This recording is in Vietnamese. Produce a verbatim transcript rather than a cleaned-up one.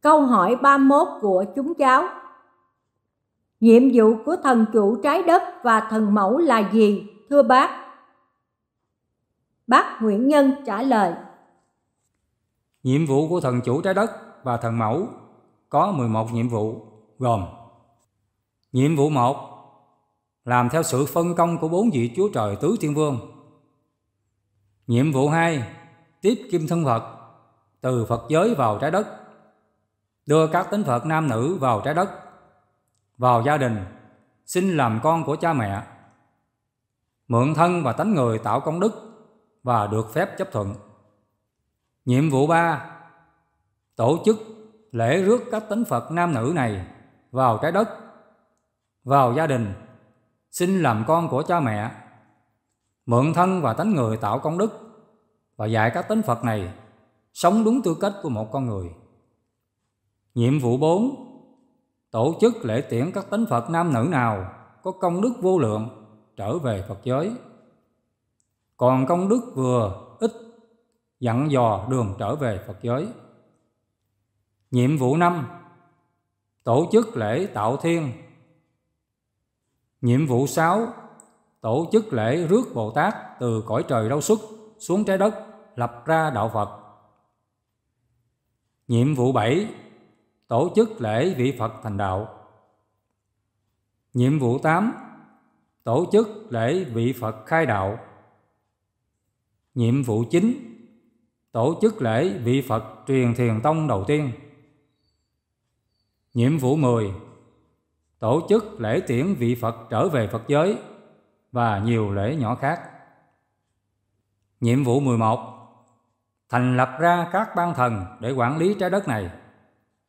Câu hỏi ba mươi mốt của chúng cháu. Nhiệm vụ của thần chủ trái đất và thần mẫu là gì, thưa bác? Bác Nguyễn Nhân trả lời. Nhiệm vụ của thần chủ trái đất và thần mẫu có mười một nhiệm vụ, gồm: nhiệm vụ một, làm theo sự phân công của bốn vị Chúa Trời Tứ Thiên Vương. Nhiệm vụ hai, tiếp kim thân Phật từ Phật giới vào trái đất, đưa các tánh Phật nam nữ vào trái đất, vào gia đình, xin làm con của cha mẹ, mượn thân và tánh người tạo công đức và được phép chấp thuận. Nhiệm vụ ba, tổ chức lễ rước các tánh Phật nam nữ này vào trái đất, vào gia đình, xin làm con của cha mẹ, mượn thân và tánh người tạo công đức và dạy các tánh Phật này sống đúng tư cách của một con người. Nhiệm vụ bốn, tổ chức lễ tiễn các tánh Phật nam nữ nào có công đức vô lượng trở về Phật giới, còn công đức vừa ít dặn dò đường trở về Phật giới. Nhiệm vụ năm, tổ chức lễ tạo thiên. Nhiệm vụ sáu, tổ chức lễ rước Bồ Tát từ cõi trời Đâu Xuất xuống trái đất lập ra đạo Phật. Nhiệm vụ bảy, tổ chức lễ vị Phật thành đạo. Nhiệm vụ tám, tổ chức lễ vị Phật khai đạo. Nhiệm vụ chín, tổ chức lễ vị Phật truyền thiền tông đầu tiên. Nhiệm vụ mười, tổ chức lễ tiễn vị Phật trở về Phật giới và nhiều lễ nhỏ khác. Nhiệm vụ mười một, thành lập ra các ban thần để quản lý trái đất này.